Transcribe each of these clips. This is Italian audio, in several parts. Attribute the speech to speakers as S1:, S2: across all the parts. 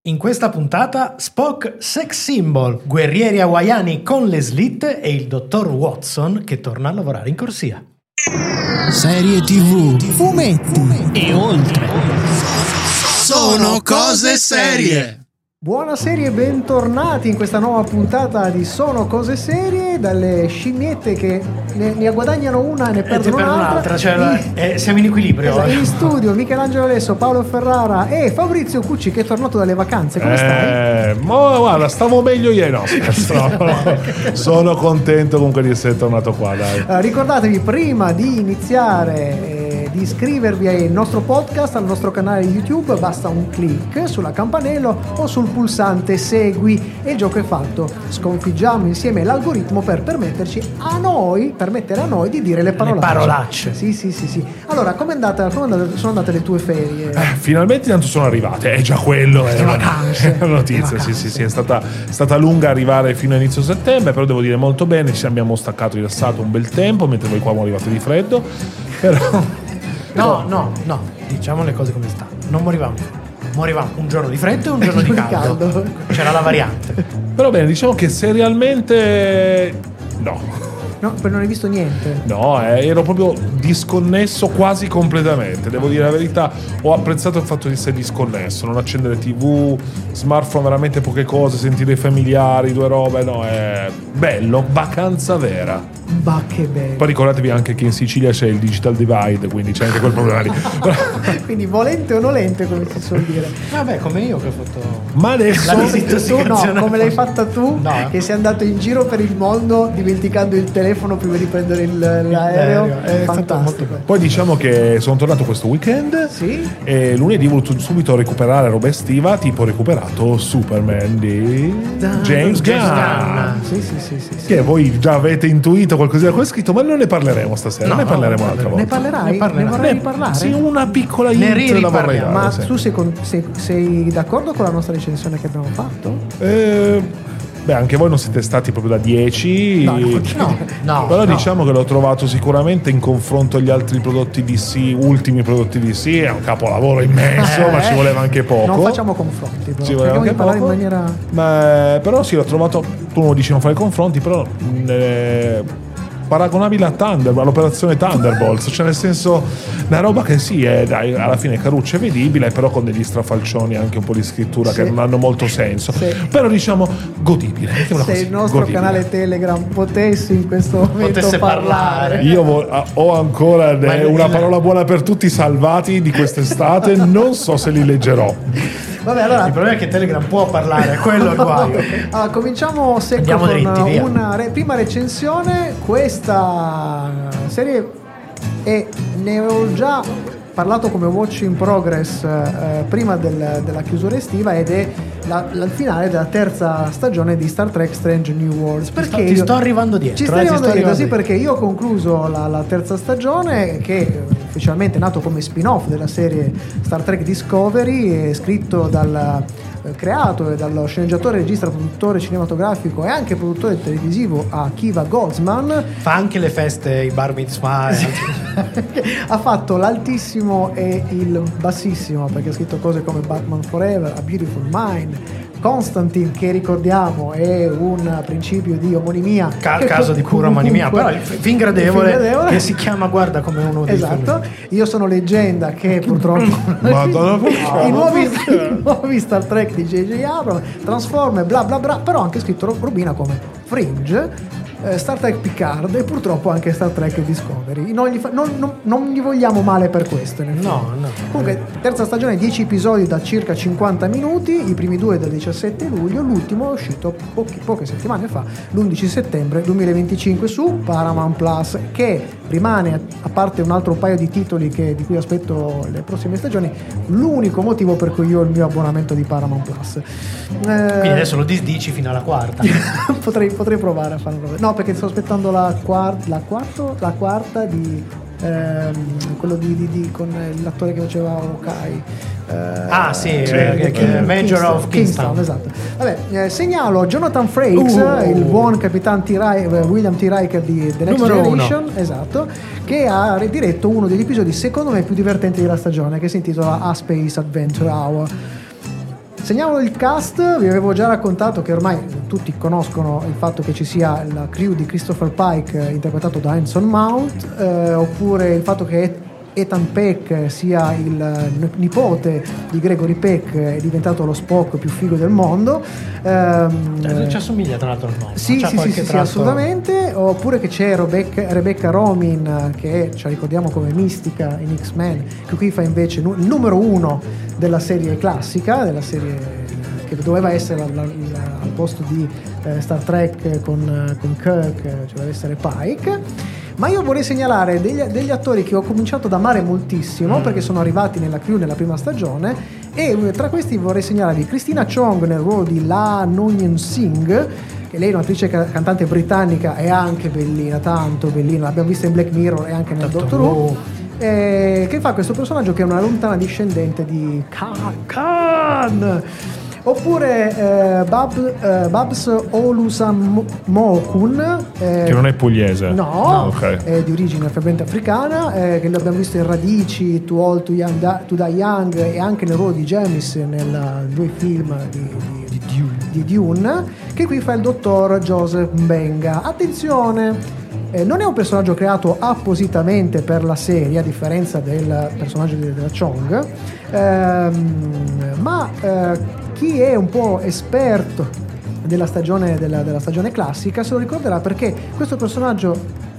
S1: In questa puntata Spock sex symbol, guerrieri hawaiani con le slit e il dottor Watson che torna a lavorare in corsia.
S2: Serie TV, fumetti
S1: E oltre.
S2: sono cose serie.
S3: Buonasera e bentornati in questa nuova puntata di Sono Cose Serie, dalle scimmiette che ne guadagnano una e ne perdono un'altra.
S1: Siamo in equilibrio.
S3: Esatto, in studio Michelangelo Alesso, Paolo Ferrara e Fabrizio Cucci che è tornato dalle vacanze. Come stai?
S4: Ma guarda, stavo meglio ieri, no scherzo. Sono contento comunque di essere tornato qua, dai.
S3: Ricordatevi prima di iniziare di iscrivervi al nostro podcast, al nostro canale YouTube, basta un click sulla campanello o sul pulsante segui e il gioco è fatto. Sconfiggiamo insieme l'algoritmo per permettere a noi di dire le parolacce. Sì. Allora, sono andate le tue ferie?
S4: Finalmente tanto sono arrivate, è già quello, è una notizia, sì, è stata lunga arrivare fino a inizio settembre, però devo dire molto bene, ci abbiamo staccato rilassato un bel tempo, mentre voi qua morivate di freddo, però...
S1: No, diciamo le cose come stanno. Non morivamo un giorno di freddo e un giorno di caldo. C'era la variante.
S4: Però bene, diciamo che serialmente no.
S3: No, perché non hai visto niente.
S4: No, ero proprio disconnesso quasi completamente. Devo dire la verità, ho apprezzato il fatto di essere disconnesso, non accendere TV, smartphone, veramente poche cose, sentire i familiari, due robe, no, è bello, vacanza vera.
S3: Bah, che bello.
S4: Poi ricordatevi anche che in Sicilia c'è il digital divide, quindi c'è anche quel problema lì.
S3: Quindi volente o nolente, come si suol dire.
S1: Vabbè, come io che ho fatto.
S4: Ma adesso
S3: Tu no, come l'hai fatta tu,
S1: no.
S3: Che sei andato in giro per il mondo dimenticando il telefono prima di prendere l'aereo.
S1: È
S3: Fantastico.
S4: Poi diciamo che sono tornato questo weekend.
S3: Sì.
S4: E lunedì ho voluto subito recuperare roba estiva, tipo ho recuperato Superman di James Gunn.
S3: Sì.
S4: Che voi già avete intuito qualcosina come è scritto, ma non ne parleremo stasera, ne parleremo un'altra volta.
S3: Ne parlerai? Ne vorrei riparlare?
S4: Sì, una piccola
S1: Ne
S4: intro la vorrei dare.
S3: Ma
S4: sì.
S3: tu sei d'accordo con la nostra recensione che abbiamo fatto?
S4: Beh, anche voi non siete stati proprio da 10.
S1: No.
S4: Però diciamo che l'ho trovato sicuramente in confronto agli altri prodotti DC, ultimi prodotti DC, è un capolavoro immenso, ma ci voleva anche poco.
S3: Non facciamo confronti, però.
S4: Ci voleva
S3: Cerchiamo
S4: anche
S3: di parlare
S4: poco.
S3: in maniera...
S4: Ma però sì, l'ho trovato, tu non dici non fare confronti, però paragonabile a Thunderbolt, all'operazione Thunderbolts, cioè nel senso una roba che sì, è dai, alla fine caruccia e vedibile, però con degli strafalcioni anche un po' di scrittura che non hanno molto senso, però diciamo godibile.
S3: Se il nostro canale Telegram potesse in questo momento parlare.
S4: Io ho ancora una parola buona per tutti i salvati di quest'estate, non so se li leggerò.
S3: Vabbè, allora,
S1: Il problema è che Telegram può parlare, quello è il guaio.
S3: Allora, cominciamo secco
S1: Andiamo
S3: con
S1: dritti, via.
S3: una prima recensione. Questa serie ne ho già parlato come watch in progress prima della chiusura estiva, ed è il finale della terza stagione di Star Trek Strange New Worlds. Perché
S1: Ti sto arrivando dietro.
S3: Ci stai arrivando dietro, sì, perché io ho concluso la terza stagione, che ufficialmente è nato come spin-off della serie Star Trek Discovery, è scritto creato dallo sceneggiatore, regista, produttore cinematografico e anche produttore televisivo Akiva Goldsman.
S1: Fa anche le feste, i bar mitzvah.
S3: Ha fatto l'altissimo e il bassissimo, perché ha scritto cose come Batman Forever, A Beautiful Mind, Constantine, che ricordiamo è un principio di omonimia,
S1: Caso di pura omonimia, però il film gradevole che si chiama, guarda, come uno dei
S3: esatto. Io sono Leggenda, che purtroppo i nuovi Star Trek di J.J. Abrams, Transformer, bla bla bla, però ha anche scritto robina come Fringe, Star Trek Picard e purtroppo anche Star Trek Discovery. Non gli vogliamo male per questo, in effetti.
S1: No.
S3: Comunque, terza stagione, 10 episodi da circa 50 minuti, i primi due del 17 luglio, l'ultimo è uscito poche settimane fa, l'11 settembre 2025 su Paramount Plus, che rimane, a parte un altro paio di titoli di cui aspetto le prossime stagioni, l'unico motivo per cui io ho il mio abbonamento di Paramount Plus.
S1: Quindi adesso lo disdici fino alla quarta.
S3: potrei provare a fare no, perché sto aspettando la quarta di quello di con l'attore che faceva Hawkeye.
S1: Major of Kingstown.
S3: Esatto. Vabbè, segnalo Jonathan Frakes, il buon Capitan William T. Riker di The Next Generation, esatto, che ha diretto uno degli episodi secondo me più divertenti della stagione, che si intitola A Space Adventure Hour. Segnalo il cast, vi avevo già raccontato che ormai tutti conoscono il fatto che ci sia la crew di Christopher Pike interpretato da Anson Mount, oppure il fatto che Ethan Peck sia il nipote di Gregory Peck, è diventato lo Spock più figo del mondo.
S1: Ci assomiglia tra l'altro il nome.
S3: Sì, assolutamente. Oppure che c'è Rebecca Romijn, che ci ricordiamo come Mistica in X-Men, che qui fa invece il numero 1 della serie classica, della serie che doveva essere al posto di Star Trek con Kirk, cioè deve essere Pike. Ma io vorrei segnalare degli attori che ho cominciato ad amare moltissimo perché sono arrivati nella crew nella prima stagione, e tra questi vorrei segnalarvi Christina Chong nel ruolo di La Noonien Singh, che lei è un'attrice cantante britannica, è anche bellina, tanto bellina, l'abbiamo vista in Black Mirror e anche nel Doctor Who, che fa questo personaggio che è una lontana discendente di Khan. Oppure Babs Olusanmokun,
S4: che non è pugliese.
S3: No,
S4: okay.
S3: È di origine probabilmente africana, che l'abbiamo visto in Radici, Too Old to Die Young, e anche nel ruolo di Jamis nel due film di Dune, che qui fa il dottor Joseph Mbenga. Attenzione! Non è un personaggio creato appositamente per la serie, a differenza del personaggio della Chong, ma chi è un po' esperto della stagione classica se lo ricorderà, perché questo personaggio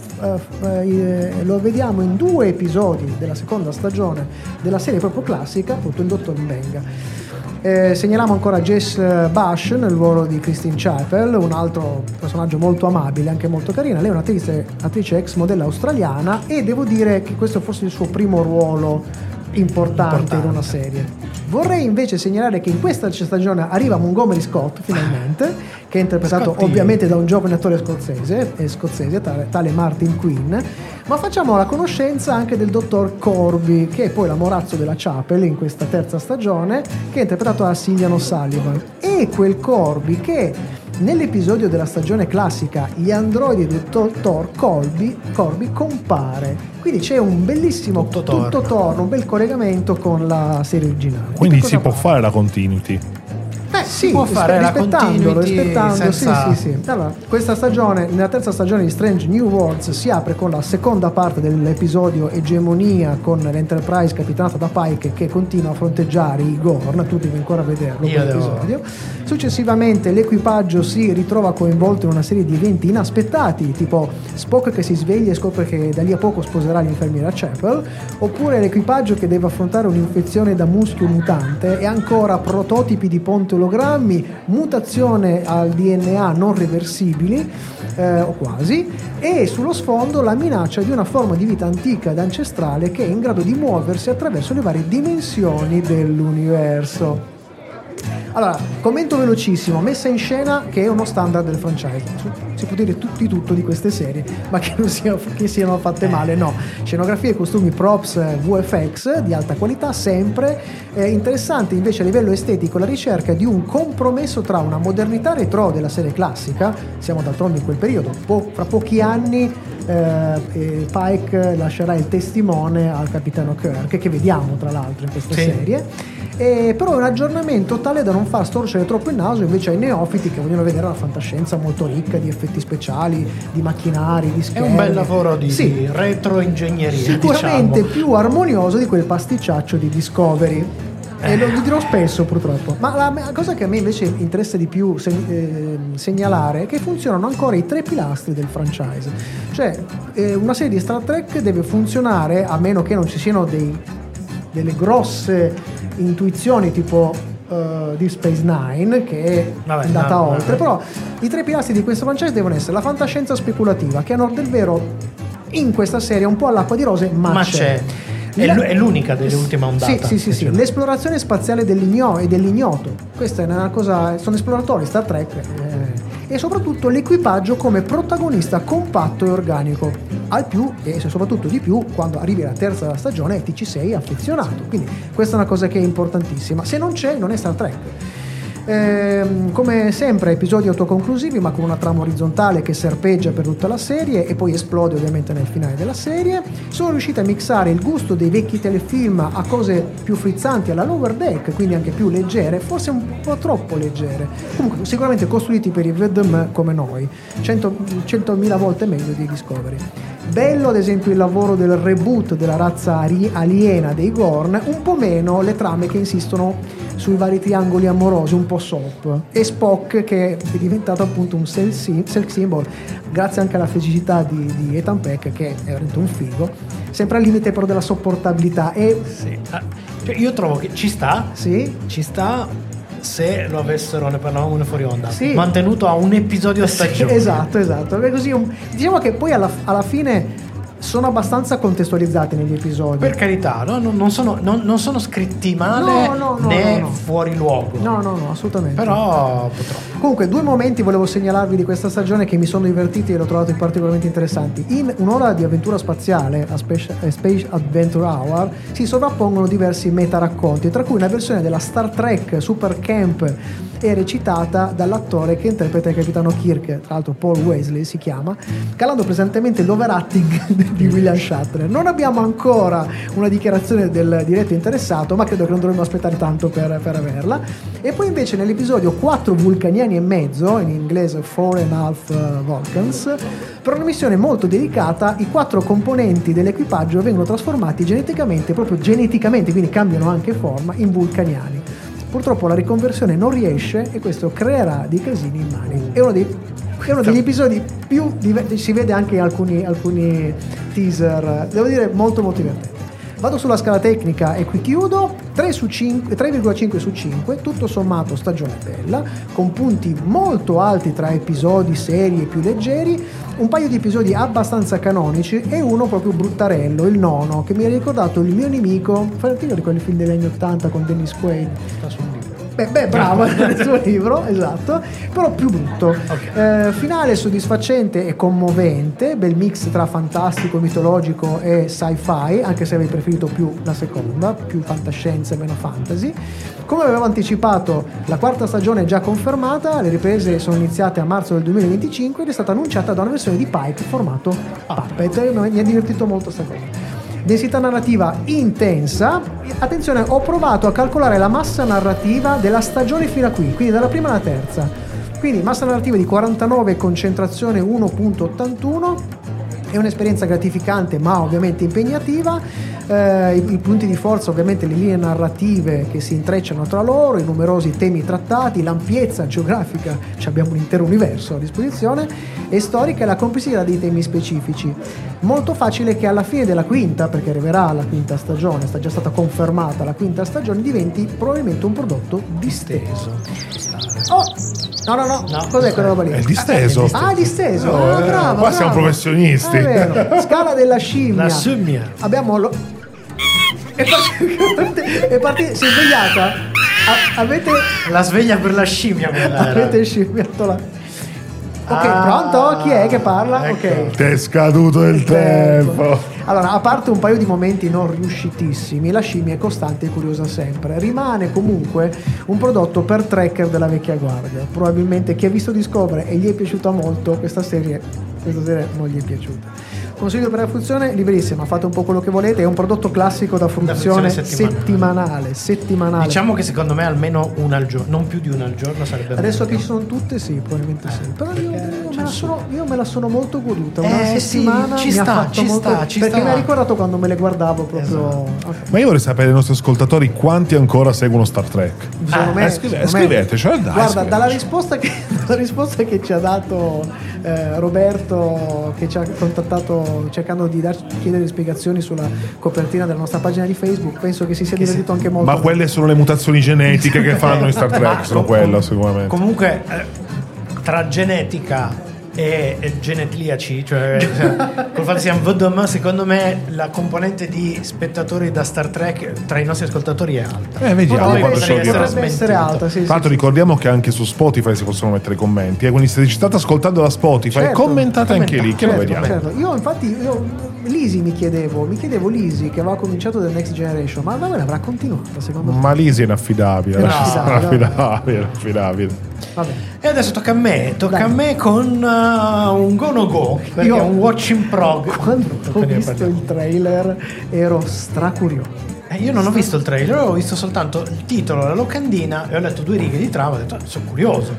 S3: lo vediamo in 2 episodi della seconda stagione della serie proprio classica, appunto il dottor Mbenga. Segnaliamo ancora Jess Bush nel ruolo di Christine Chappell, un altro personaggio molto amabile, anche molto carina. Lei è un'attrice ex modella australiana, e devo dire che questo è forse il suo primo ruolo importante in una serie. Vorrei invece segnalare che in questa stagione arriva Montgomery Scott finalmente, che è interpretato ovviamente da un giovane attore scozzese tale Martin Quinn, ma facciamo la conoscenza anche del dottor Corby, che è poi l'amorazzo della Chapel in questa terza stagione, che è interpretato da Cillian O'Sullivan. E quel Corby che nell'episodio della stagione classica Gli androidi del dottor Corby compare, quindi c'è un bellissimo tutto torno, un bel collegamento con la serie originale.
S4: Quindi si può fare la continuity?
S3: Sì,
S1: può fare la continuity senza...
S3: sì. Allora, questa stagione, nella terza stagione di Strange New Worlds, si apre con la seconda parte dell'episodio Egemonia, con l'Enterprise capitanata da Pike che continua a fronteggiare i Gorn. Tu devi ancora vederlo quell'episodio. Successivamente l'equipaggio si ritrova coinvolto in una serie di eventi inaspettati, tipo Spock che si sveglia e scopre che da lì a poco sposerà l'infermiera Chapel, oppure l'equipaggio che deve affrontare un'infezione da muschio mutante, e ancora prototipi di ponte ologrammi, mutazione al DNA non reversibili, o quasi, e sullo sfondo la minaccia di una forma di vita antica ed ancestrale che è in grado di muoversi attraverso le varie dimensioni dell'universo. Allora, commento velocissimo, messa in scena che è uno standard del franchise. Si può dire di tutto di queste serie, ma che siano fatte male, no. Scenografie, costumi, props, VFX di alta qualità sempre. Interessante invece a livello estetico la ricerca di un compromesso tra una modernità retro della serie classica, siamo d'altronde in quel periodo, fra pochi anni Pike lascerà il testimone al capitano Kirk, che vediamo tra l'altro in questa serie. Però è un aggiornamento tale da non far storcere troppo il naso invece ai neofiti che vogliono vedere una fantascienza molto ricca di effetti speciali, di macchinari, di schermi.
S1: È un bel lavoro di retroingegneria,
S3: sicuramente più armonioso di quel pasticciaccio di Discovery. E lo dirò spesso purtroppo. Ma la cosa che a me invece interessa di più segnalare è che funzionano ancora i 3 pilastri del franchise. Cioè una serie di Star Trek deve funzionare, a meno che non ci siano delle grosse intuizioni tipo Deep Space Nine, che è andata oltre. Però i 3 pilastri di questo franchise devono essere la fantascienza speculativa, che a onor del vero in questa serie è un po' all'acqua di rose, ma c'è.
S1: È l'unica dell'ultima ondata.
S3: Sì. L'esplorazione spaziale dell'ignoto. Questa è una cosa. Sono esploratori Star Trek. E soprattutto l'equipaggio come protagonista compatto e organico. Al più, e soprattutto di più, quando arrivi alla terza stagione ti ci sei affezionato. Quindi questa è una cosa che è importantissima. Se non c'è, non è Star Trek. Come sempre episodi autoconclusivi ma con una trama orizzontale che serpeggia per tutta la serie e poi esplode ovviamente nel finale della serie. Sono riusciti a mixare il gusto dei vecchi telefilm a cose più frizzanti alla Lower Deck, quindi anche più leggere, forse un po' troppo leggere, comunque sicuramente costruiti per i vedem come noi, 100.000 volte meglio di Discovery. Bello ad esempio il lavoro del reboot della razza aliena dei Gorn, un po' meno le trame che insistono sui vari triangoli amorosi, un po' soap, e Spock che è diventato appunto un sex symbol grazie anche alla fisicità di Ethan Peck, che è veramente un figo, sempre al limite però della sopportabilità. E
S1: sì. Cioè io trovo che ci sta se lo avessero, ne parlavamo fuori onda, mantenuto a un episodio a stagione.
S3: Esatto. Così diciamo che poi alla fine sono abbastanza contestualizzati negli episodi.
S1: Per carità, no? non sono scritti male né fuori luogo.
S3: No, assolutamente.
S1: Però purtroppo.
S3: Comunque, 2 momenti volevo segnalarvi di questa stagione che mi sono divertiti e l'ho trovato particolarmente interessanti. In un'ora di avventura spaziale, a Space Adventure Hour, si sovrappongono diversi meta-racconti, tra cui una versione della Star Trek Super Camp è recitata dall'attore che interpreta il capitano Kirk, tra l'altro Paul Wesley si chiama, calando pesantemente l'overacting di William Shatner. Non abbiamo ancora una dichiarazione del diretto interessato, ma credo che non dovremmo aspettare tanto per averla. E poi invece nell'episodio 4 vulcaniani e mezzo, in inglese 4.5 Vulcans, per una missione molto delicata, i 4 componenti dell'equipaggio vengono trasformati geneticamente, quindi cambiano anche forma, in vulcaniani. Purtroppo la riconversione non riesce e questo creerà dei casini immani. È uno degli episodi più divertenti, si vede anche in alcuni teaser, devo dire molto molto divertenti. Vado sulla scala tecnica e qui chiudo. 3,5 su 5, tutto sommato stagione bella, con punti molto alti tra episodi seri e più leggeri, un paio di episodi abbastanza canonici e uno proprio bruttarello, il 9, che mi ha ricordato Il mio nemico, fai di quel film degli anni 80 con Dennis Quaid. Sta su un libro. Beh, bravo nel suo libro, esatto, però più brutto. Okay. Finale soddisfacente e commovente, bel mix tra fantastico, mitologico e sci-fi, anche se avrei preferito più la seconda, più fantascienza e meno fantasy. Come avevo anticipato, la 4ª stagione è già confermata, le riprese sono iniziate a marzo del 2025 ed è stata annunciata da una versione di Pike formato Puppet. Mi ha divertito molto sta cosa. Densità narrativa intensa. Attenzione, ho provato a calcolare la massa narrativa della stagione fino a qui, quindi dalla prima alla terza. Quindi massa narrativa di 49, concentrazione 1.81. È un'esperienza gratificante ma ovviamente impegnativa. I punti di forza ovviamente le linee narrative che si intrecciano tra loro, i numerosi temi trattati, l'ampiezza geografica, abbiamo un intero universo a disposizione, e storica, e la complessità dei temi specifici. Molto facile che alla fine della quinta, perché arriverà la 5ª stagione, sta già stata confermata la 5ª stagione, diventi probabilmente un prodotto disteso. No, cos'è quella roba lì?
S4: È disteso.
S3: Disteso.
S4: No,
S3: bravo.
S4: Qua siamo professionisti.
S3: È vero. Scala della scimmia.
S1: La scimmia.
S3: Abbiamo è partita, si è svegliata. Avete
S1: la sveglia per la scimmia.
S3: Avete scimmiottato la. Ok, pronto? Chi è che parla?
S1: Ecco.
S3: Ok.
S4: Ti è scaduto il tempo.
S3: Allora, a parte un paio di momenti non riuscitissimi, la scimmia è costante e curiosa sempre. Rimane comunque un prodotto per tracker della vecchia guardia. Probabilmente chi ha visto Discovery e gli è piaciuta molto, questa serie non gli è piaciuta. Consiglio per la fruizione, liberissima, fate un po' quello che volete, è un prodotto classico da fruizione settimanale.
S1: Diciamo che secondo me almeno una al giorno, non più di una al giorno sarebbe
S3: adesso
S1: meglio.
S3: che ci sono tutte sì, probabilmente sì. Però io me la sono molto goduta, una settimana
S1: ci
S3: mi ha
S1: sta,
S3: fatto
S1: ci
S3: molto,
S1: sta, ci
S3: perché
S1: sta.
S3: mi ha ricordato quando me le guardavo proprio.
S1: Esatto.
S3: Okay.
S4: Ma io vorrei sapere dai nostri ascoltatori quanti ancora seguono Star Trek.
S3: Secondo me,
S4: scrivetecelo, dai.
S3: Guarda, dalla risposta che ci ha dato Roberto, che ci ha contattato cercando di chiedere spiegazioni sulla copertina della nostra pagina di Facebook, penso che si sia divertito anche molto.
S4: Ma quelle sono le mutazioni genetiche che fanno in Star Trek, sono quello sicuramente.
S1: Comunque tra genetica e genetliaci, cioè col fatto che siamo VDM, secondo me la componente di spettatori da Star Trek tra i nostri ascoltatori è alta.
S4: Vediamo
S1: Poi
S4: quando
S1: potrei
S4: sceglierà.
S1: essere
S3: essere alta, sì,
S4: Tra l'altro ricordiamo che anche su Spotify si possono mettere i commenti, quindi se ci state ascoltando da Spotify
S3: Certo.
S4: commentate anche lì, che lo vediamo.
S3: Certo. Io infatti Lisi mi chiedevo Lisi che aveva cominciato The Next Generation, ma l'avrà continuata secondo me?
S4: Ma Lisi è inaffidabile, inaffidabile.
S3: Vabbè.
S1: E adesso tocca a me con un go no go, perché
S3: Io-
S1: è un watch in prog.
S3: Quando ho visto il trailer ero stracurioso.
S1: Io non ho visto il trailer, ho visto soltanto il titolo, la locandina e ho letto 2 righe di trama, ho detto sono curioso.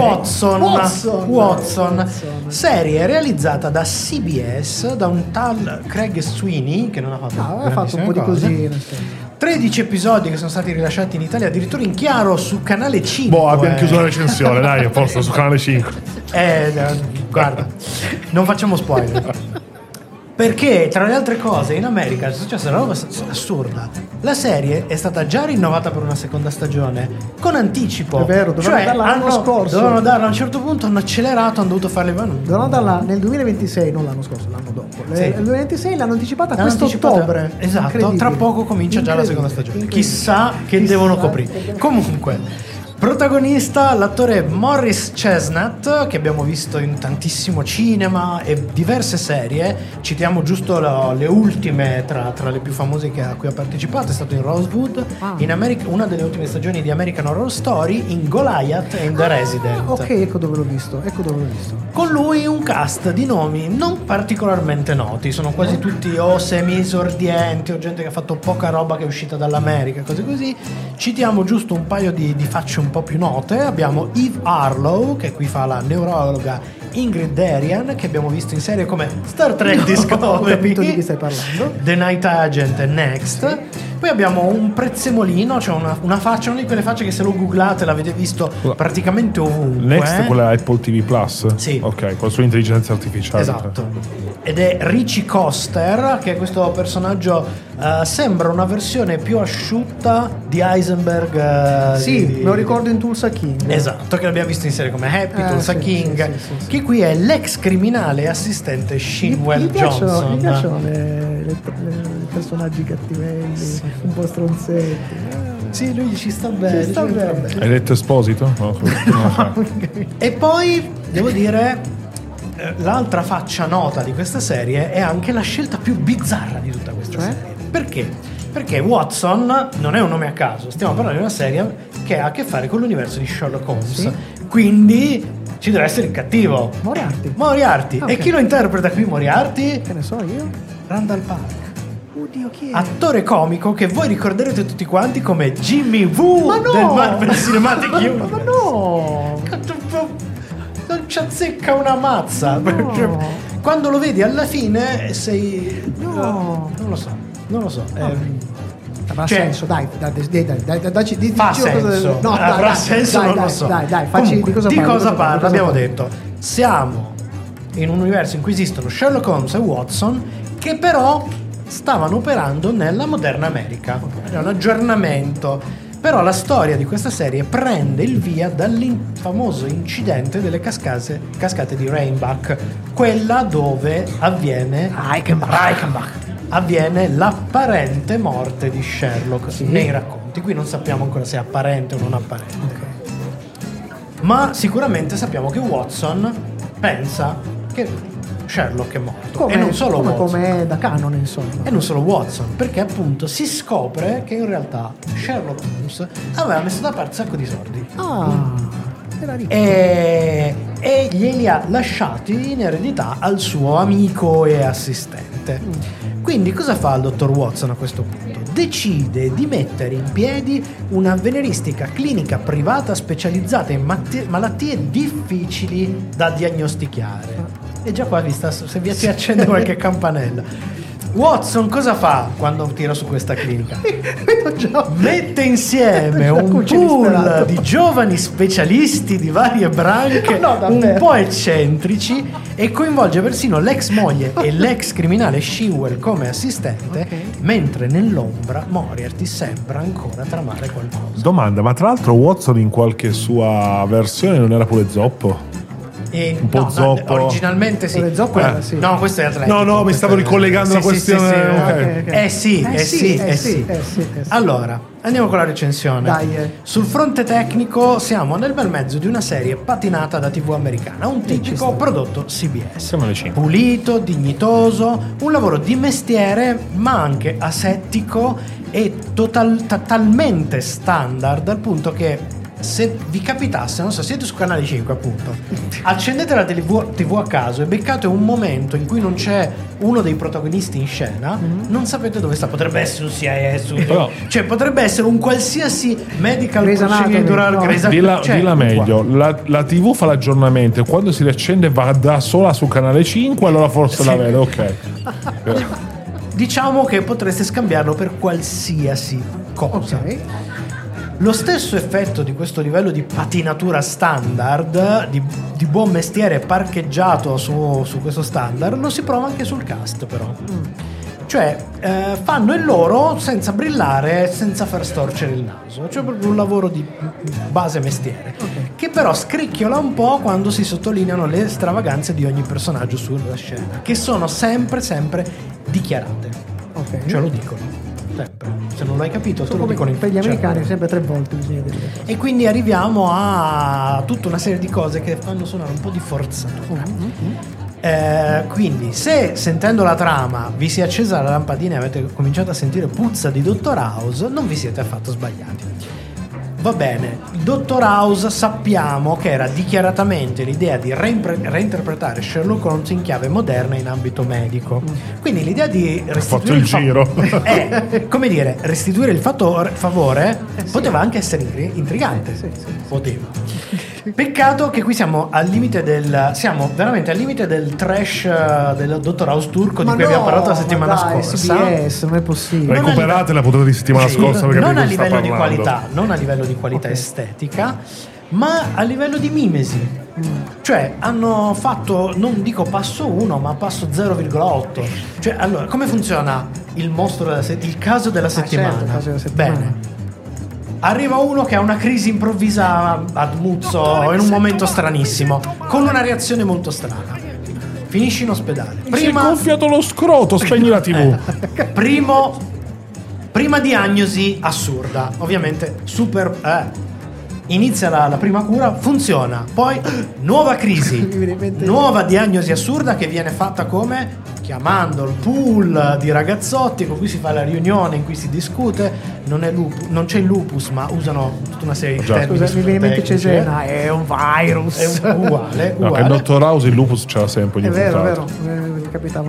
S1: Watson, serie realizzata da CBS da un tal Craig Sweeney che non ha fatto
S3: Aveva fatto un po' di
S1: grandissime cose.
S3: cosine.
S1: 13 episodi che sono stati rilasciati in Italia, addirittura in chiaro su Canale 5.
S4: Abbiamo chiuso la recensione, dai, a posto, su Canale 5.
S1: Guarda, non facciamo spoiler. Perché tra le altre cose in America è successa una roba assurda. La serie è stata già rinnovata per una seconda stagione con anticipo.
S3: È vero, dovevano darla l'anno scorso.
S1: Dovevano darla a un certo punto, hanno accelerato, hanno dovuto fare le vanno.
S3: Dovevano darla nel 2026, non l'anno scorso, l'anno dopo. Nel 2026 l'hanno anticipata a questo ottobre.
S1: Esatto,
S3: Incredibile.
S1: tra poco comincia già la seconda stagione.
S3: Incredibile.
S1: Chissà che devono coprire. Comunque, protagonista l'attore Morris Chestnut, che abbiamo visto in tantissimo cinema e diverse serie. Citiamo giusto le ultime tra le più famose a cui ha partecipato. È stato in Rosewood, in una delle ultime stagioni di American Horror Story, in Goliath e in The Resident.
S3: Ok, ecco dove l'ho visto.
S1: Con lui un cast di nomi non particolarmente noti, sono quasi tutti o semi-esordienti o gente che ha fatto poca roba che è uscita dall'America, cose così. Citiamo giusto un paio di facce un po' più note. Abbiamo Eve Arlow, che qui fa la neurologa Ingrid Darian, che abbiamo visto in serie come Star Trek Discovery,
S3: ho capito di chi stai parlando.
S1: The Night Agent e Next. Poi abbiamo un prezzemolino, cioè una faccia, una di quelle facce che se lo googlate l'avete visto praticamente ovunque.
S4: Next è quella Apple TV Plus?
S1: Sì.
S4: Ok, con la sua intelligenza artificiale.
S1: Esatto. Ed è Richie Coster, che è questo personaggio, sembra una versione più asciutta di Heisenberg.
S3: Sì, me lo ricordo in Tulsa King.
S1: Esatto, che l'abbiamo visto in serie come Happy, Tulsa
S3: sì,
S1: King,
S3: sì.
S1: che qui è l'ex criminale assistente Shinwell Johnson.
S3: Mi piacciono i personaggi cattivelli, un po' stronzetti.
S1: Sì, lui ci sta bene.
S4: Hai detto Esposito? No.
S1: E poi, devo dire, l'altra faccia nota di questa serie è anche la scelta più bizzarra di tutta questa serie. Perché? Perché Watson non è un nome a caso, stiamo parlando di una serie che ha a che fare con l'universo di Sherlock Holmes.
S3: Sì.
S1: Quindi ci deve essere il cattivo. Moriarty.
S3: Okay.
S1: E chi lo interpreta qui Moriarty?
S3: Che ne so io?
S1: Randall Park.
S3: Oddio, chi è?
S1: Attore comico che voi ricorderete tutti quanti come Jimmy Woo
S3: Ma no!
S1: del Marvel Cinematic
S3: Ma
S1: Universe.
S3: no!
S1: Non ci azzecca una mazza.
S3: No.
S1: Quando lo vedi alla fine sei...
S3: No.
S1: Non lo so.
S3: Avrà
S1: Cioè-
S3: senso, dai, dacci
S1: Fa senso.
S3: No,
S1: Avrà senso, non lo so.
S3: Dai, facci
S1: Comunque,
S3: di cosa parla?
S1: Abbiamo detto, siamo in un universo in cui esistono Sherlock Holmes e Watson, che però stavano operando nella moderna America. È un aggiornamento. Però la storia di questa serie prende il via dal famoso incidente delle cascate di Reinbach, quella dove avviene avviene l'apparente morte di Sherlock nei racconti. Qui non sappiamo ancora se è apparente o non apparente. Ma sicuramente sappiamo che Watson pensa che Sherlock è morto. E non solo Watson.
S3: Come da canone, insomma.
S1: E non solo Watson, perché appunto si scopre che in realtà Sherlock Holmes aveva messo da parte un sacco di soldi.
S3: Era ricco.
S1: E glieli ha lasciati in eredità al suo amico e assistente. Quindi cosa fa il dottor Watson a questo punto? Decide di mettere in piedi un'avveleristica clinica privata specializzata in malattie difficili da diagnosticare. E già qua se vi si accende qualche campanella. Watson cosa fa quando tira su questa clinica? Mette insieme un pool di giovani specialisti di varie branche un po' eccentrici e coinvolge persino l'ex moglie e l'ex criminale Shinwell come assistente, mentre nell'ombra Moriarty sembra ancora tramare qualcosa.
S4: Domanda, ma tra l'altro Watson in qualche sua versione non era pure zoppo? Un po' zoppo.
S1: Originalmente sì.
S3: Le zoppo era, sì.
S1: No, questo è Atletico.
S4: No, mi stavo ricollegando la questione.
S1: Sì.
S3: Ok.
S1: Allora, andiamo con la recensione.
S3: Dai.
S1: Sul fronte tecnico siamo nel bel mezzo di una serie patinata da TV americana, un tipico prodotto CBS.
S4: Siamo alle 5.
S1: Pulito, dignitoso, un lavoro di mestiere ma anche asettico e talmente standard al punto che se vi capitasse, non so, siete su Canale 5 appunto, accendete la TV a caso e beccate un momento in cui non c'è uno dei protagonisti in scena, non sapete dove sta. Potrebbe essere un CIS, cioè potrebbe essere un qualsiasi medical procedural,
S4: dilla meglio, la TV fa l'aggiornamento e quando si riaccende va da sola su Canale 5, allora forse la vedo, ok.
S1: Diciamo che potreste scambiarlo per qualsiasi cosa.
S3: Ok.
S1: Lo stesso effetto di questo livello di patinatura standard, di buon mestiere parcheggiato su questo standard, lo si prova anche sul cast però. Cioè fanno il loro senza brillare, senza far storcere il naso. Cioè proprio un lavoro di base mestiere, che però scricchiola un po' quando si sottolineano le stravaganze di ogni personaggio sulla scena, che sono sempre dichiarate. Cioè lo dicono sempre. Se non l'hai capito, te lo dicono
S3: per gli americani sempre 3 volte bisogna dire.
S1: E quindi arriviamo a tutta una serie di cose che fanno suonare un po' di forzatura. Quindi se sentendo la trama vi si è accesa la lampadina e avete cominciato a sentire puzza di Dottor House, non vi siete affatto sbagliati. Va bene, il Dottor House sappiamo che era dichiaratamente l'idea di reinterpretare Sherlock Holmes in chiave moderna in ambito medico. Quindi l'idea di restituire
S4: il giro.
S1: Come dire, restituire il favore poteva anche essere intrigante. Poteva. Peccato che qui siamo veramente al limite del trash del Dottor House turco di cui abbiamo parlato la settimana scorsa.
S3: CBS, non è possibile.
S4: Recuperate la puntata di settimana scorsa perché
S1: non a livello di qualità, non a livello di qualità estetica, ma a livello di mimesi. Cioè hanno fatto, non dico passo 1, ma passo 0,8. Cioè allora, come funziona il mostro il caso della settimana?
S3: Certo, il caso della settimana.
S1: Bene. Arriva uno che ha una crisi improvvisa ad Muzzo in un momento stranissimo, con una reazione molto strana. Finisci in ospedale.
S4: Si è gonfiato lo scroto, spegni la TV.
S1: Prima diagnosi assurda, ovviamente super. Inizia la prima cura, funziona. Poi nuova crisi, nuova diagnosi assurda che viene fatta come? Chiamando il pool di ragazzotti con cui si fa la riunione in cui si discute. Non c'è il lupus, ma usano tutta una serie di termini.
S3: Scusa, mi viene in mente Cesena, è un virus.
S1: È uguale.
S4: No, che il Dottor House il lupus c'era sempre.
S3: È vero, mi capitava.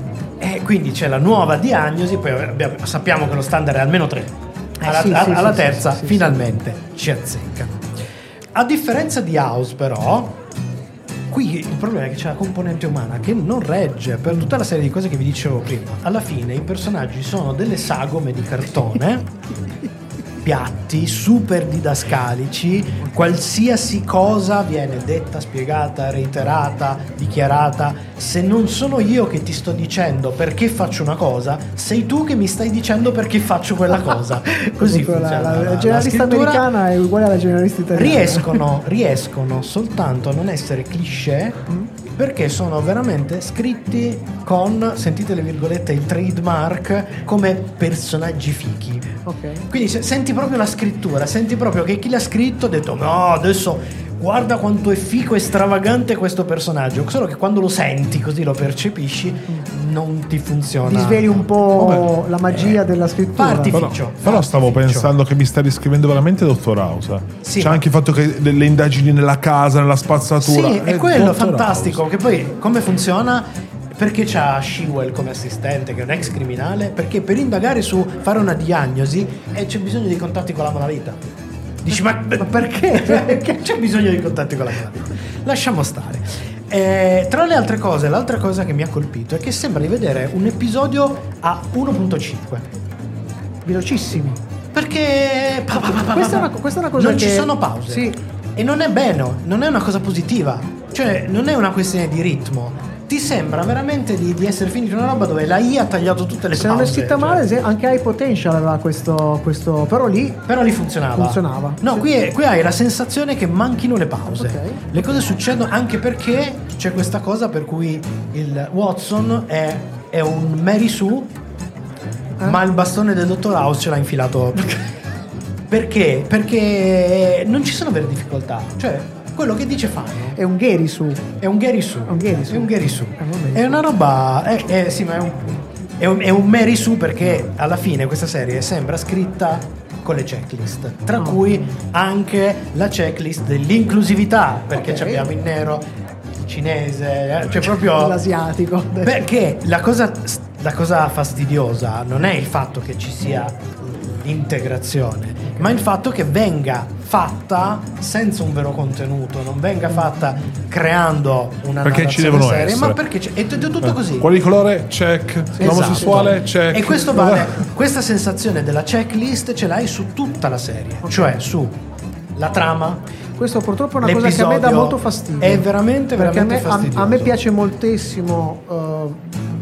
S1: E quindi c'è la nuova diagnosi, poi sappiamo che lo standard è almeno 3. Alla terza finalmente ci azzecca. A differenza di House però, qui il problema è che c'è la componente umana che non regge per tutta la serie di cose che vi dicevo prima. Alla fine i personaggi sono delle sagome di cartone piatti, super didascalici, qualsiasi cosa viene detta, spiegata, reiterata, dichiarata. Se non sono io che ti sto dicendo perché faccio una cosa, sei tu che mi stai dicendo perché faccio quella cosa. Così funziona.
S3: La generalista americana è uguale alla generalista italiana.
S1: Riescono soltanto a non essere cliché, perché sono veramente scritti con, sentite le virgolette, il trademark, come personaggi fichi. Quindi senti proprio la scrittura, senti proprio che chi l'ha scritto ha detto no, adesso guarda quanto è fico e stravagante questo personaggio. Solo che quando lo senti così, lo percepisci, non ti funziona.
S3: Ti sveli un po' la magia della scrittura.
S1: Artificio.
S4: Però stavo pensando che mi sta riscrivendo veramente Dottor House.
S1: Sì.
S4: C'è anche il fatto che le indagini nella casa, nella spazzatura.
S1: Sì, è quello
S4: Dottor
S1: fantastico.
S4: House.
S1: Che poi come funziona? Perché c'ha Shewell come assistente, che è un ex criminale? Perché per indagare su fare una diagnosi c'è bisogno di contatti con la malavita. Dici, ma perché? Perché c'è bisogno di contatti con la malavita? Lasciamo stare. Tra le altre cose, l'altra cosa che mi ha colpito è che sembra di vedere un episodio a 1.5.
S3: Velocissimi.
S1: Perché
S3: Questa è una cosa
S1: non
S3: che
S1: ci sono pause.
S3: Sì.
S1: E non è bello, non è una cosa positiva. Cioè, non è una questione di ritmo. ti sembra veramente di essere finito una roba dove la I ha tagliato tutte le
S3: Se
S1: pause.
S3: non è scritta male, anche High Potential aveva questo però lì
S1: funzionava. No,
S3: Sì.
S1: qui hai la sensazione che manchino le pause.
S3: Ok.
S1: Le cose succedono anche perché c'è questa cosa per cui il Watson è un Mary Sue, ma il bastone del dottor House ce l'ha infilato. Perché? Perché non ci sono vere difficoltà. Cioè, quello che dice fanno.
S3: è un Gary su.
S1: È un Gary Sue.
S3: È un Gary Sue.
S1: È un Gary Sue.
S3: vabbè.
S1: È una roba. Sì, ma è un Mary Sue perché alla fine questa serie sembra scritta con le checklist. Tra cui anche la checklist dell'inclusività. Perché
S3: Ok.
S1: abbiamo il nero, il cinese, cioè proprio.
S3: L'asiatico.
S1: Perché la cosa fastidiosa non è il fatto che ci sia l'integrazione, ma il fatto che venga fatta senza un vero contenuto, non venga fatta creando una
S4: Perché ci
S1: narrazione
S4: devono
S1: seria,
S4: essere.
S1: ma perché è tutto così.
S4: Quale di colore? Check. L'omosessuale? Check.
S1: E questo vale, questa sensazione della checklist ce l'hai su tutta la serie, cioè su la trama.
S3: Questo purtroppo è una cosa che a me dà molto fastidio.
S1: È veramente
S3: Perché
S1: fastidioso.
S3: a me piace moltissimo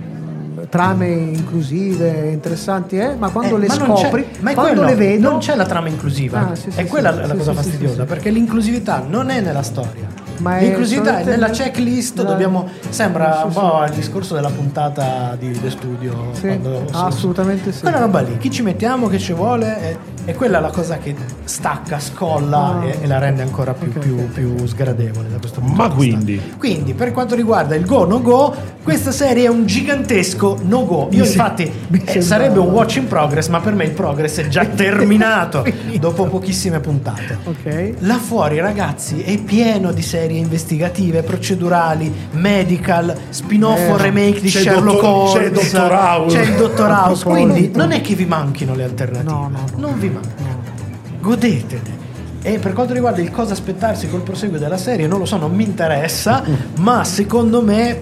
S3: trame inclusive, interessanti, ma quando le
S1: ma non c'è-
S3: scopri,
S1: ma è
S3: quando
S1: quello,
S3: le vedo,
S1: non c'è la trama inclusiva.
S3: Ah, sì, sì,
S1: è
S3: sì,
S1: quella
S3: sì,
S1: la
S3: sì,
S1: cosa
S3: sì,
S1: fastidiosa,
S3: sì, sì.
S1: perché l'inclusività non è nella storia.
S3: Ma è
S1: L'inclusività è
S3: solamente
S1: nella checklist,
S3: la-
S1: sembra
S3: sì,
S1: un
S3: sì.
S1: po' il discorso della puntata di The Studio.
S3: Sì,
S1: quando-
S3: assolutamente sì.
S1: Quella roba lì, chi ci mettiamo, che ci vuole, è quella la cosa che stacca, scolla
S3: Ah.
S1: e la rende ancora più,
S3: Ok,
S1: più-
S3: ok.
S1: più sgradevole da questo punto
S4: Ma
S1: di vista. Quindi, per quanto riguarda il go no go, questa serie è un gigantesco no go. Io
S3: Mi
S1: infatti
S3: sembra-
S1: sarebbe un watch in progress, ma per me il progress è già terminato dopo pochissime puntate.
S3: Ok.
S1: Là fuori, ragazzi, è pieno di serie investigative, procedurali, medical, spin-off o remake di
S4: C'è il
S1: Sherlock
S4: dottor-
S1: Holmes.
S4: c'è il dottor House.
S1: C'è il dottor House.
S3: Poi-
S1: Quindi non è che vi manchino le alternative.
S3: No, no, no.
S1: Non vi mancano. Godetene. E per quanto riguarda il cosa aspettarsi col proseguo della serie, non lo so, non mi interessa, ma secondo me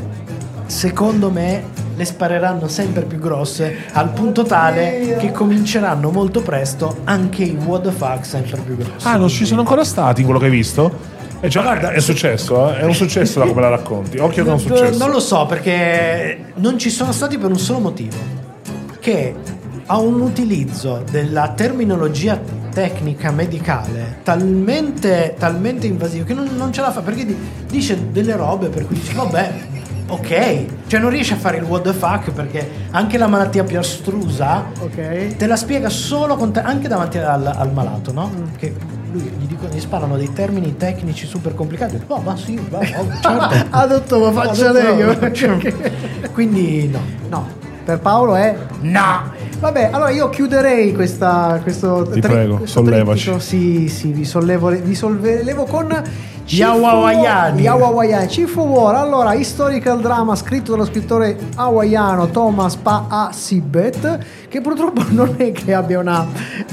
S1: le spareranno sempre più grosse al punto tale che cominceranno molto presto anche i what the fuck sempre più grossi.
S4: Ah, non ci sono ancora stati in quello che hai visto? Cioè, guarda, è successo, è un successo da come la racconti. Occhio che è un successo.
S1: Non lo so, perché non ci sono stati per un solo motivo, che ha un utilizzo della terminologia tecnica medicale talmente invasivo che non ce la fa, perché dice delle robe per cui dici vabbè, ok, cioè non riesce a fare il what the fuck, perché anche la malattia più astrusa
S3: Ok.
S1: te la spiega solo anche davanti al malato, no? Che lui gli sparano dei termini tecnici super complicati. Oh, ma sì, certo.
S3: Adotto, ma faccia
S1: Adotto,
S3: lei.
S1: Quindi no.
S3: No, per Paolo è
S1: No.
S3: Vabbè, allora io chiuderei questo
S4: Ti prego,
S3: questo
S4: sollevaci.
S3: trittico. Sì, vi sollevo con
S1: Gli hawaiani.
S3: Chief of War. Allora, historical drama scritto dallo scrittore hawaiano Thomas Pa Sibbet, che purtroppo non è che abbia un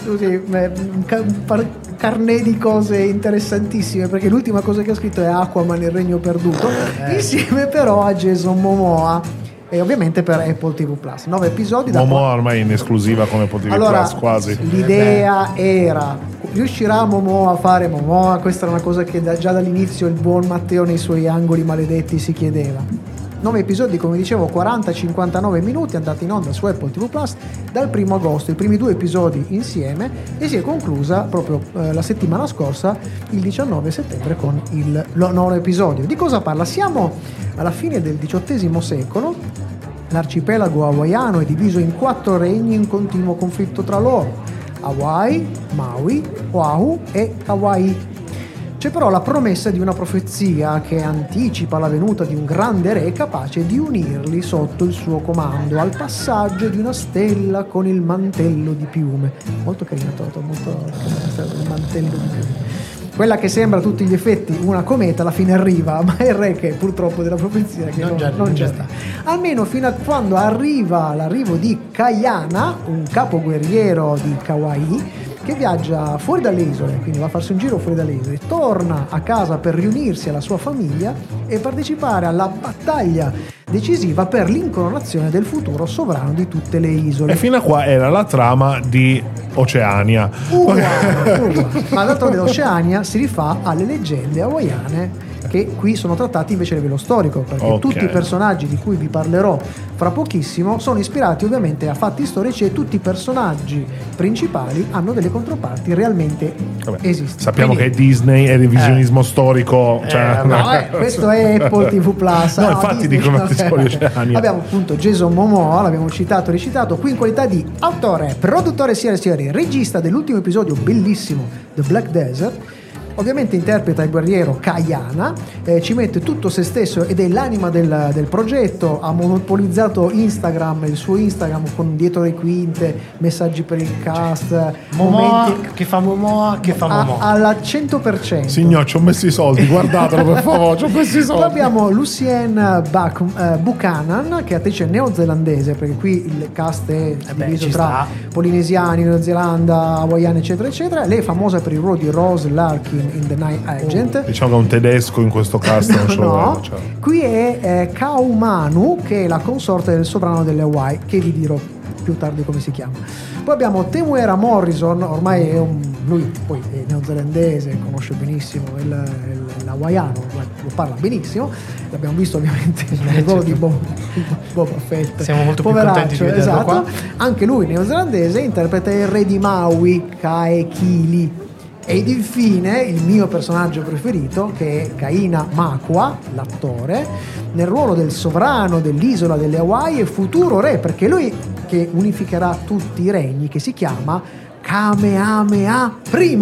S3: carnet di cose interessantissime, perché l'ultima cosa che ha scritto è Aquaman il regno perduto, insieme però a Jason Momoa. E ovviamente per Apple TV Plus 9 episodi da
S4: Momoa ormai in esclusiva come TV
S3: allora,
S4: Plus quasi.
S3: l'idea era: riuscirà Momoa a fare Momoa? Questa era una cosa che già dall'inizio il buon Matteo nei suoi angoli maledetti si chiedeva. 9 episodi, come dicevo, 40-59 minuti, andati in onda su Apple TV Plus dal 1 agosto, i primi 2 episodi insieme, e si è conclusa proprio la settimana scorsa, il 19 settembre, con il 9 episodio. Di cosa parla? Siamo alla fine del XVIII secolo. L'arcipelago hawaiano è diviso in 4 regni in continuo conflitto tra loro: Hawaii, Maui, Oahu e Hawaii. C'è però la promessa di una profezia che anticipa la venuta di un grande re capace di unirli sotto il suo comando al passaggio di una stella con il mantello di piume. Molto carino, Toto, molto carino, il mantello di piume. Quella che sembra a tutti gli effetti una cometa alla fine arriva, ma è il re che purtroppo della profezia che non c'è sta. Almeno fino a quando arriva l'arrivo di Kayana, un capoguerriero di Kauai, che viaggia fuori dalle isole, quindi va a farsi un giro fuori dalle isole, torna a casa per riunirsi alla sua famiglia e partecipare alla battaglia decisiva per l'incoronazione del futuro sovrano di tutte le isole.
S4: E fino a qua era la trama di Oceania.
S3: Uguale. Ma d'altronde Oceania si rifà alle leggende hawaiane che qui sono trattati invece a livello storico, perché tutti i personaggi di cui vi parlerò fra pochissimo sono ispirati ovviamente a fatti storici e tutti i personaggi principali hanno delle controparti realmente esistenti.
S4: Sappiamo che Disney è revisionismo storico,
S3: questo è Apple TV Plus.
S4: No, infatti
S3: Disney,
S4: dicono che sia Oceania.
S3: Abbiamo appunto Jason Momoa, l'abbiamo citato e recitato qui in qualità di autore, produttore serie, regista dell'ultimo episodio bellissimo The Black Desert. Ovviamente interpreta il guerriero Kayana, ci mette tutto se stesso ed è l'anima del progetto. Ha monopolizzato Instagram, il suo Instagram, con dietro le quinte, messaggi per il cast,
S1: Momoa che fa Momoa
S3: alla 100%.
S4: Signor, ci ho messo i soldi, guardatelo per favore, ci ho messo i soldi.
S3: Poi abbiamo Lucien Buchanan, che è attrice neozelandese, perché qui il cast è diviso tra polinesiani, Nuova Zelanda, hawaiani, eccetera eccetera. Lei è famosa per il ruolo di Rose Larkin in The Night Agent.
S4: Diciamo che è un tedesco in questo cast, non ce
S3: no. Qui è Kaumanu, che è la consorte del sovrano delle Hawaii, che vi dirò più tardi come si chiama. Poi abbiamo Temuera Morrison, ormai è lui poi è neozelandese, conosce benissimo l'hawaiano, lo parla benissimo, l'abbiamo visto ovviamente nel ruolo di Boba Fett.
S1: Siamo molto più contenti di vederlo qua.
S3: Anche lui neozelandese, interpreta il re di Maui, Kaekili. Ed infine il mio personaggio preferito, che è Kaina Makua, l'attore, nel ruolo del sovrano dell'isola delle Hawaii e futuro re, perché lui che unificherà tutti i regni, che si chiama Kamehameha I.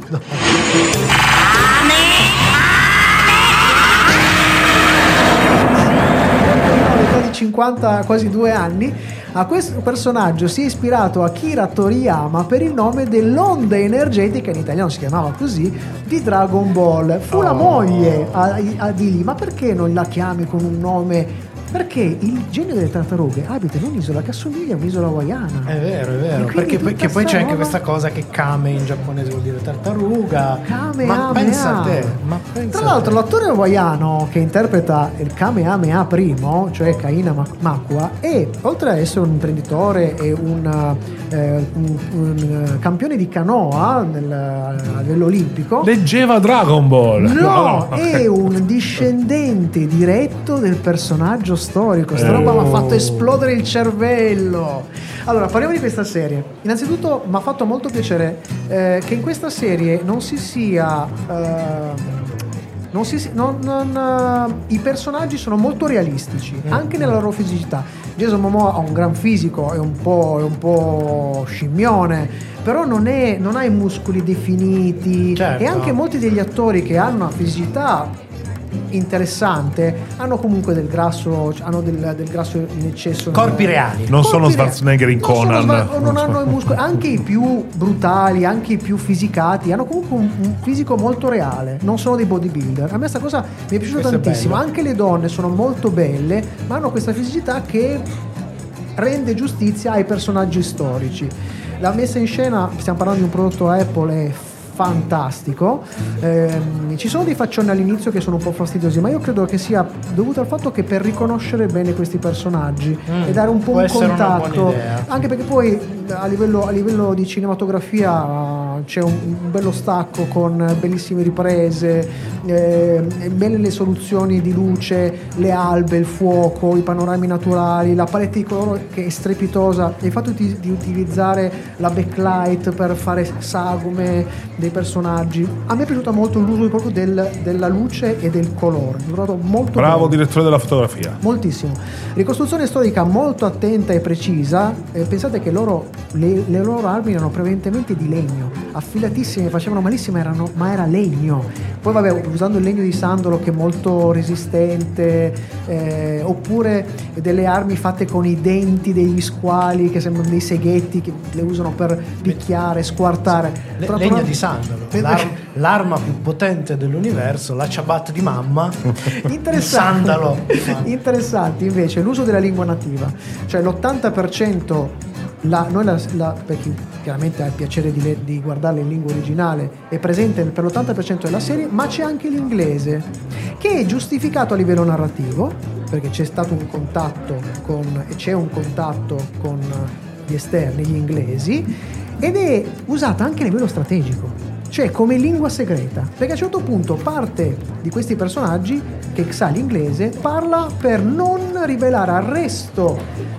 S3: All'età di 50, quasi 2 anni, a questo personaggio si è ispirato Akira Toriyama per il nome dell'onda energetica, in italiano si chiamava così, di Dragon Ball. Fu la moglie a dirgli: ma perché non la chiami con un nome? Perché il genio delle tartarughe abita in un'isola che assomiglia a un'isola hawaiana.
S1: È vero. Perché poi c'è anche questa cosa che Kame in giapponese vuol dire tartaruga. Ma pensa a te.
S3: Tra l'altro l'attore hawaiano che interpreta il Kamehameha I, cioè Kaina Makua, è, oltre ad essere un imprenditore e un campione di canoa a livello olimpico,
S4: leggeva Dragon Ball.
S3: No, è un discendente diretto del personaggio storico. Sta roba mi ha fatto esplodere il cervello. Allora, parliamo di questa serie. Innanzitutto mi ha fatto molto piacere che in questa serie non si sia i personaggi sono molto realistici anche nella loro fisicità. Jason Momoa ha un gran fisico, è un po' scimmione, però non ha i muscoli definiti, certo. E anche molti degli attori che hanno una fisicità interessante hanno comunque del grasso, del grasso in eccesso,
S1: corpi reali,
S4: non sono Schwarzenegger in Conan,
S3: non hanno i muscoli. Anche i più brutali, anche i più fisicati hanno comunque un fisico molto reale, non sono dei bodybuilder. A me questa cosa mi è piaciuta tantissimo. Anche le donne sono molto belle, ma hanno questa fisicità che rende giustizia ai personaggi storici. La messa in scena, stiamo parlando di un prodotto Apple, è fantastico. Ci sono dei faccioni all'inizio che sono un po' fastidiosi, ma io credo che sia dovuto al fatto che per riconoscere bene questi personaggi e dare un po' un contatto, anche perché poi a livello di cinematografia c'è un bello stacco con bellissime riprese, belle le soluzioni di luce, le albe, il fuoco, i panorami naturali, la palette di colore che è strepitosa, il fatto di utilizzare la backlight per fare sagome dei personaggi. A me è piaciuto molto l'uso proprio della luce e del colore, l'ho trovato molto
S4: bravo bello.
S3: Direttore
S4: della fotografia,
S3: moltissimo. Ricostruzione storica molto attenta e precisa. Pensate che le loro armi erano prevalentemente di legno, affilatissime, facevano malissimo, ma era legno. Poi vabbè, usando il legno di sandalo che è molto resistente, oppure delle armi fatte con i denti degli squali che sembrano dei seghetti che le usano per picchiare, squartare.
S1: Legno di sandalo, l'arma più potente dell'universo, la ciabatta di mamma.
S3: Interessante. Interessante invece l'uso della lingua nativa, cioè l'80%. Per chi chiaramente ha il piacere di guardarla in lingua originale, è presente per l'80% della serie, ma c'è anche l'inglese che è giustificato a livello narrativo perché c'è stato un contatto e c'è un contatto con gli esterni, gli inglesi, ed è usata anche a livello strategico, cioè come lingua segreta, perché a un certo punto parte di questi personaggi che sa l'inglese parla per non rivelare al resto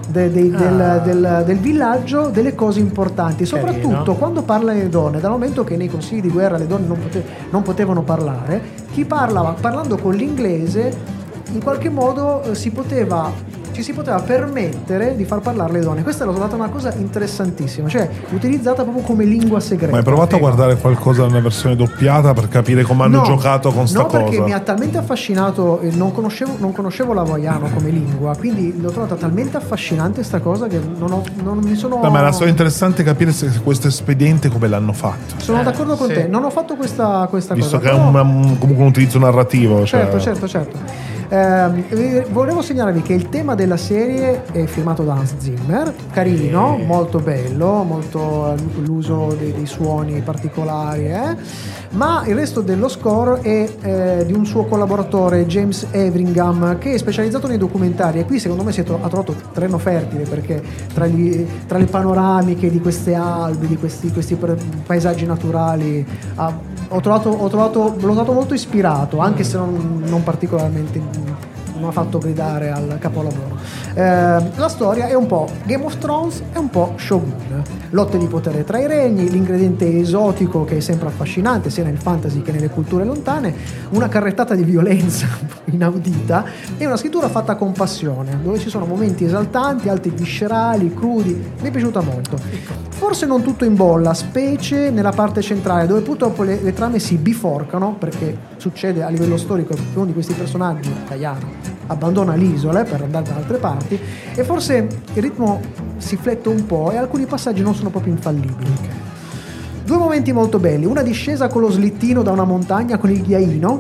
S3: del villaggio delle cose importanti, soprattutto
S1: Carino.
S3: quando parla alle donne, dal momento che nei consigli di guerra le donne non potevano parlare. Chi parlando con l'inglese in qualche modo ci si poteva permettere di far parlare le donne. Questa l'ho trovata una cosa interessantissima, cioè utilizzata proprio come lingua segreta.
S4: Ma hai provato a guardare qualcosa nella versione doppiata per capire come hanno giocato con sta cosa?
S3: No, perché mi ha talmente affascinato, non conoscevo l'hawaiano come lingua, quindi l'ho trovata talmente affascinante sta cosa che non mi sono...
S4: No, ma era solo interessante capire se questo espediente come l'hanno fatto.
S3: Sono d'accordo con
S1: sì.
S3: te, non ho fatto questa
S4: Visto
S3: cosa.
S4: che è
S3: però-
S4: comunque un utilizzo narrativo.
S3: Certo,
S4: cioè...
S3: certo. Volevo segnalarvi che il tema della serie è firmato da Hans Zimmer, carino, molto bello, molto l'uso dei suoni particolari, ma il resto dello score è di un suo collaboratore, James Everingham, che è specializzato nei documentari, e qui secondo me ha trovato terreno fertile, perché tra le panoramiche di queste Alpi, di questi paesaggi naturali, l'ho trovato molto ispirato, anche se non particolarmente, non ha fatto gridare al capolavoro. La storia è un po' Game of Thrones e un po' Shogun, lotte di potere tra i regni, l'ingrediente esotico che è sempre affascinante sia nel fantasy che nelle culture lontane, una carrettata di violenza inaudita e una scrittura fatta con passione, dove ci sono momenti esaltanti, altri viscerali, crudi. Mi è piaciuta molto. Forse non tutto in bolla, specie nella parte centrale, dove purtroppo le trame si biforcano, perché succede a livello storico che uno di questi personaggi, Kayano, abbandona l'isola per andare da altre parti, e forse il ritmo si flette un po' e alcuni passaggi non sono proprio infallibili. Due momenti molto belli, una discesa con lo slittino da una montagna con il ghiaino,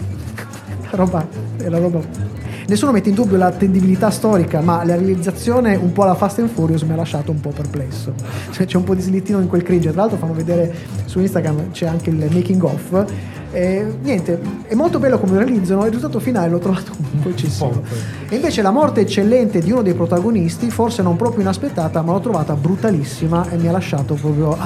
S3: la roba. Nessuno mette in dubbio l'attendibilità storica, ma la realizzazione un po' alla Fast and Furious mi ha lasciato un po' perplesso. Cioè, c'è un po' di slittino in quel cringe. Tra l'altro fanno vedere su Instagram, c'è anche il making of. Niente, è molto bello come lo realizzano. Il risultato finale l'ho trovato un po' eccessivo. E invece la morte eccellente di uno dei protagonisti, forse non proprio inaspettata, ma l'ho trovata brutalissima e mi ha lasciato proprio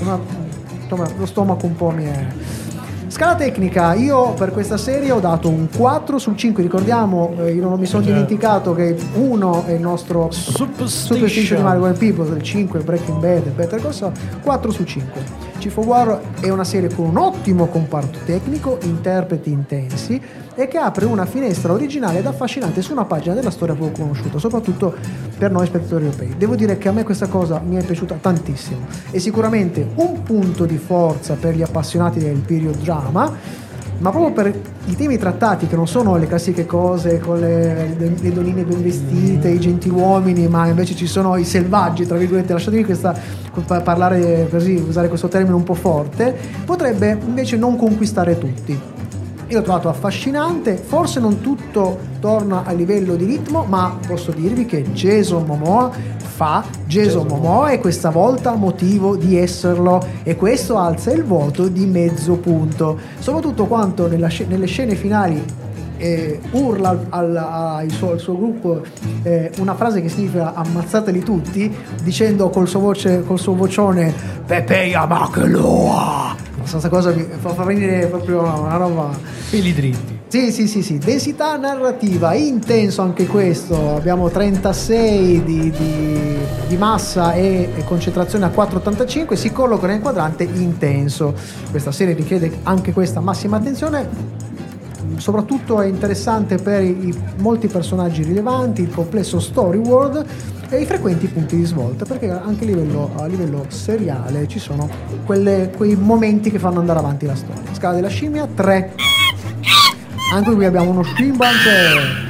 S3: lo stomaco un po' mi è... Scala tecnica, io per questa serie ho dato un 4 su 5, ricordiamo, io non mi sono dimenticato che 1 è il nostro Superstition di Marvel People, il 5 Breaking Bad, Better Call Saul, 4 su 5. Chief of War è una serie con un ottimo comparto tecnico, interpreti intensi e che apre una finestra originale ed affascinante su una pagina della storia poco conosciuta, soprattutto per noi spettatori europei. Devo dire che a me questa cosa mi è piaciuta tantissimo, è sicuramente un punto di forza per gli appassionati del period drama, ma proprio per i temi trattati, che non sono le classiche cose con le donnine ben vestite, i gentiluomini, ma invece ci sono i selvaggi, tra virgolette, lasciatemi parlare così, usare questo termine un po' forte, potrebbe invece non conquistare tutti. Io l'ho trovato affascinante, forse non tutto torna a livello di ritmo, ma posso dirvi che Jason Momoa fa Jason Momoa e questa volta ha motivo di esserlo, e questo alza il voto di mezzo punto, soprattutto quando nelle scene finali urla al suo gruppo una frase che significa ammazzateli tutti, dicendo col suo vocione Pepe Yamakeloa. Questa cosa mi fa venire proprio una roba,
S1: Fili dritti.
S3: sì, densità narrativa, intenso anche questo, abbiamo 36 di massa e concentrazione a 4,85, si colloca nel quadrante intenso. Questa serie richiede anche questa massima attenzione, soprattutto è interessante per i molti personaggi rilevanti, il complesso story world e i frequenti punti di svolta, perché anche a livello seriale ci sono quei momenti che fanno andare avanti la storia. Scala della scimmia 3. Anche qui abbiamo uno scimpanzé.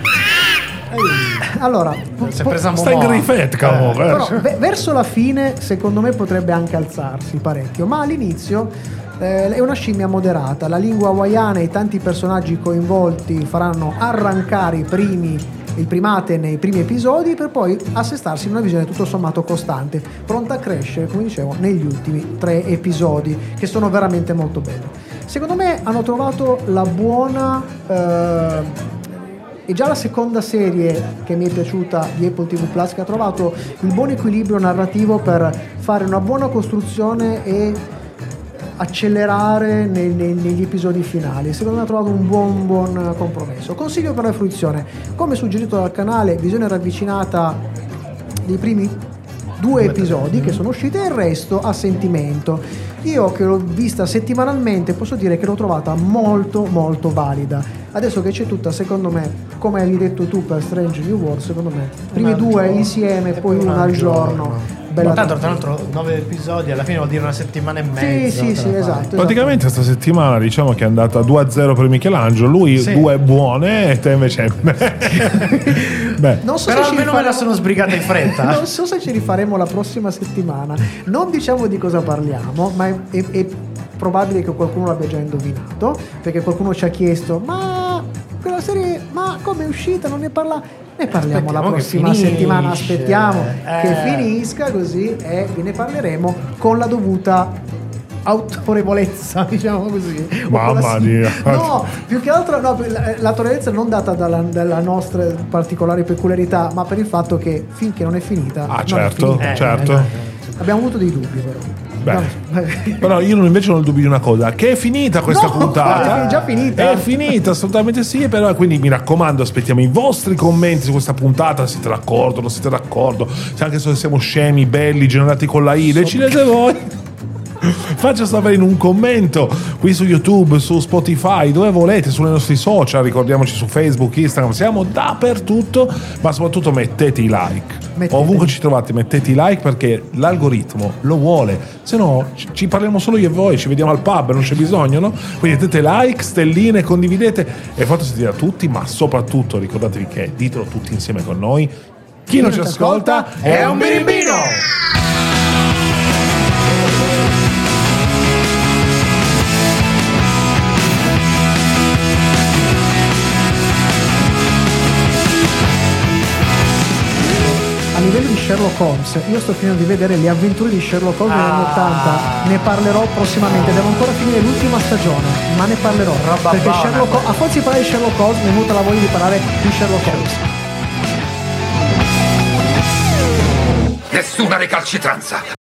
S3: Allora,
S1: Si è presa
S4: Sta in
S1: Momoa.
S4: grifet, cavolo.
S3: però verso la fine secondo me potrebbe anche alzarsi parecchio, ma all'inizio è una scimmia moderata. La lingua hawaiana e i tanti personaggi coinvolti faranno arrancare il primate nei primi episodi, per poi assestarsi in una visione tutto sommato costante, pronta a crescere, come dicevo, negli ultimi 3 episodi, che sono veramente molto belli. Secondo me hanno trovato la buona E già la seconda serie che mi è piaciuta di Apple TV Plus, che ha trovato il buon equilibrio narrativo per fare una buona costruzione e accelerare negli episodi finali. Secondo me ha trovato un buon compromesso. Consiglio per la fruizione, come suggerito dal canale, visione ravvicinata dei primi 2 episodi che sono usciti e il resto a sentimento. Io che l'ho vista settimanalmente posso dire che l'ho trovata molto molto valida. Adesso che c'è tutta, secondo me, come hai detto tu per Strange New World, secondo me primi 2 insieme, poi una al giorno.
S1: Ma tanto, tra l'altro 9 episodi alla fine vuol dire una settimana e mezza.
S3: Sì, esatto.
S4: Praticamente sta settimana diciamo che è andata 2-0 per Michelangelo, lui 2 buone e te invece beh.
S3: Non so
S1: però
S3: se
S1: almeno me la sono sbrigata in fretta.
S3: Non so se ci rifaremo la prossima settimana. Non diciamo di cosa parliamo, ma è probabile che qualcuno l'abbia già indovinato, perché qualcuno ci ha chiesto: ma quella serie, ma come è uscita? Non ne parla? Ne parliamo la prossima settimana. Aspettiamo che finisca così e ve ne parleremo con la dovuta autorevolezza, diciamo così.
S4: Mamma mia.
S3: No, più che altro l'autorevolezza non data dalla nostra particolare peculiarità, ma per il fatto che finché non è finita
S4: certo.
S3: Abbiamo avuto dei dubbi però.
S4: Però io invece non ho dubbi di una cosa, che è finita questa puntata.
S3: È già finita.
S4: È finita, assolutamente sì. Però quindi mi raccomando, aspettiamo i vostri commenti su questa puntata. Siete d'accordo, non siete d'accordo? Se anche se siamo scemi, belli, generati con la I, decidete voi. Faccia sapere in un commento qui su YouTube, su Spotify, dove volete, sui nostri social, ricordiamoci su Facebook, Instagram, siamo dappertutto, ma soprattutto mettete i like. Ovunque ci trovate mettete i like perché l'algoritmo lo vuole, se no ci parliamo solo io e voi, ci vediamo al pub, non c'è bisogno, no? Quindi mettete like, stelline, condividete e fate sentire a tutti, ma soprattutto ricordatevi che ditelo tutti insieme con noi: chi non ci ascolta è un birimbino!
S3: A livello di Sherlock Holmes, io sto finendo di vedere le avventure di Sherlock Holmes negli anni 80. Ne parlerò prossimamente, devo ancora finire l'ultima stagione, ma ne parlerò. Perché a forza di parlare di Sherlock Holmes mi è venuta la voglia di parlare di Sherlock Holmes.
S5: Nessuna recalcitranza.